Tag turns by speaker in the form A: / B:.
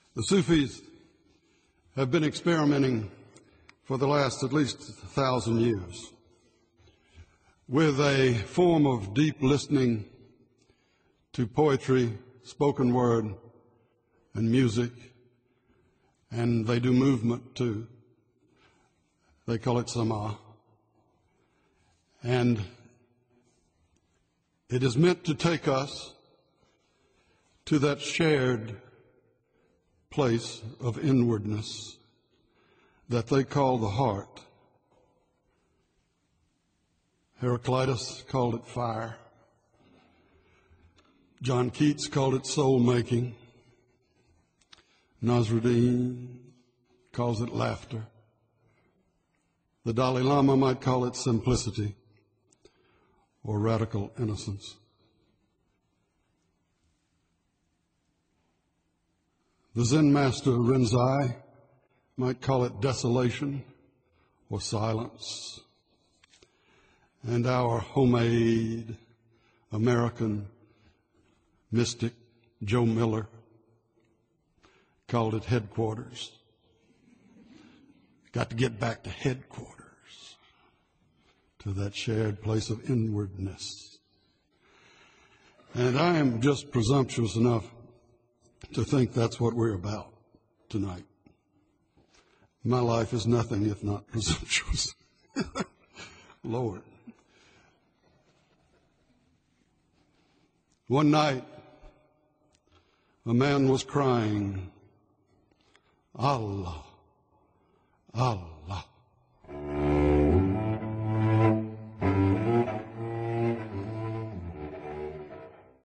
A: The Sufis have been experimenting for the last at least 1,000 years with a form of deep listening to poetry, spoken word, and music, and they do movement too. They call it Sama. And it is meant to take us to that shared place of inwardness that they call the heart. Heraclitus called it fire. John Keats called it soul-making. Nasruddin calls it laughter. The Dalai Lama might call it simplicity or radical innocence. The Zen master Rinzai might call it desolation or silence. And our homemade American mystic Joe Miller called it headquarters. Got to get back to headquarters, to that shared place of inwardness. And I am just presumptuous enough to think that's what we're about tonight. My life is nothing if not presumptuous. Lord. One night, a man was crying, Allah, Allah.